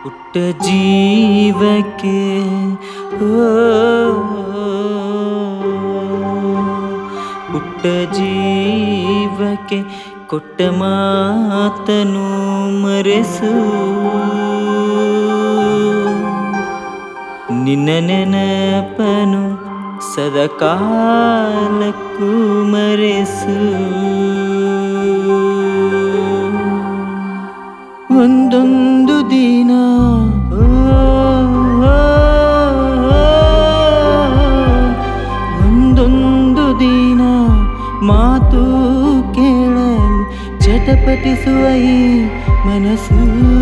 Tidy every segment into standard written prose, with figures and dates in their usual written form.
ಪುಟ್ಟ ಜೀವಕ್ಕೆ ಪುಟ್ಟ ಜೀವಕ್ಕೆ ಕೊಟ್ಟ ಮಾತನು ಮರೆಸು. ನಿನ್ನ ನೆನಪನು ಸದಾಕಾಲಕ್ಕೂ ಮರೆಸು. ಒಂದೊಂದು ದಿನ ಒಂದೊಂದು ದಿನ ಮಾತು ಕೇಳಲು ಚಟಪಟಿಸುವ ಈ ಮನಸ್ಸು.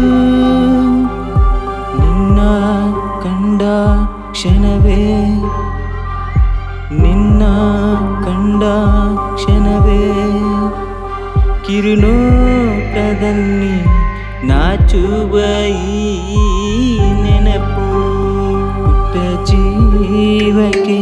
ನಿನ್ನ ಕಂಡ ಕ್ಷಣವೇ ನಿನ್ನ ಕಂಡ ಕ್ಷಣವೇ ಕಿರುನೋಟದಲ್ಲಿ ನಾಚುವ ಈ ನೆನಪು. ಪುಟ್ಟ ಜೀವಕ್ಕೆ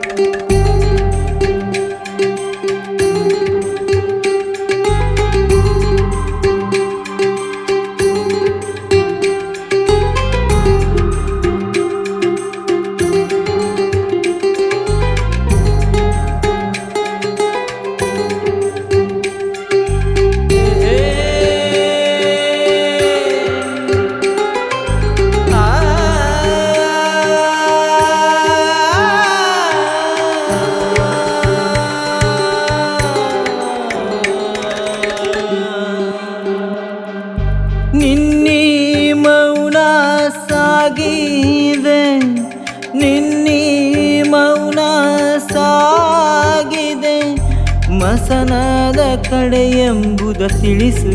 ನಿನ್ನಿ ಮೌನ ಸಾಗಿದೆ, ನಿನ್ನಿ ಮೌನ ಸಾಗಿದೆ. ಮಸನದ ಕಡೆ ಎಂಬುದ ತಿಳಿಸು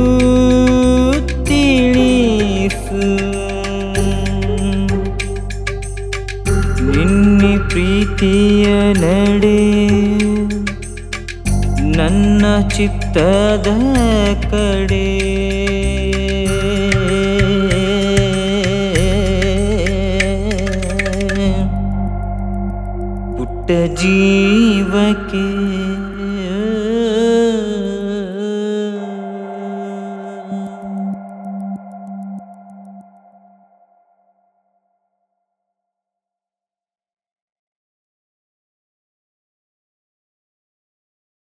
ತಿಳಿಸು. ನಿನ್ನೆ ಪ್ರೀತಿಯ ನಡೆ ನನ್ನ ಚಿತ್ತದ ಕಡೆ. ಪುಟ್ಟ ಜೀವಕ್ಕೆ